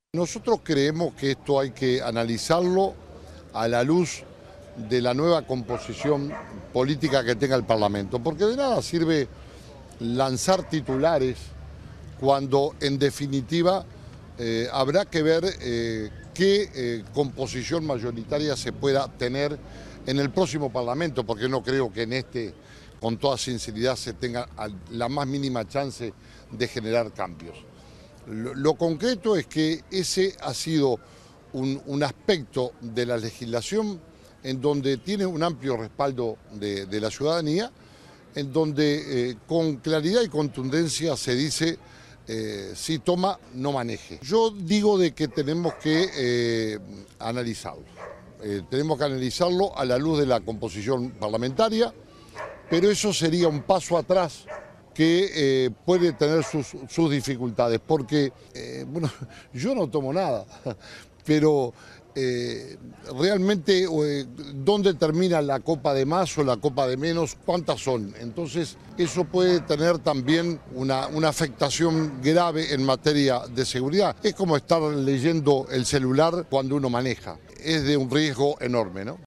Nosotros creemos que esto hay que analizarlo a la luz de la nueva composición política que tenga el Parlamento, porque de nada sirve lanzar titulares cuando en definitiva habrá que ver qué composición mayoritaria se pueda tener en el próximo Parlamento, porque no creo que en este, con toda sinceridad, se tenga la más mínima chance de generar cambios. Lo concreto es que ese ha sido un aspecto de la legislación en donde tiene un amplio respaldo de la ciudadanía, en donde con claridad y contundencia se dice si toma, no maneje. Yo digo de que tenemos que analizarlo. Tenemos que analizarlo a la luz de la composición parlamentaria, pero eso sería un paso atrás que puede tener sus dificultades, porque, bueno, yo no tomo nada, pero realmente, ¿dónde termina la copa de más o la copa de menos? ¿Cuántas son? Entonces, eso puede tener también una afectación grave en materia de seguridad. Es como estar leyendo el celular cuando uno maneja, es de un riesgo enorme, ¿no?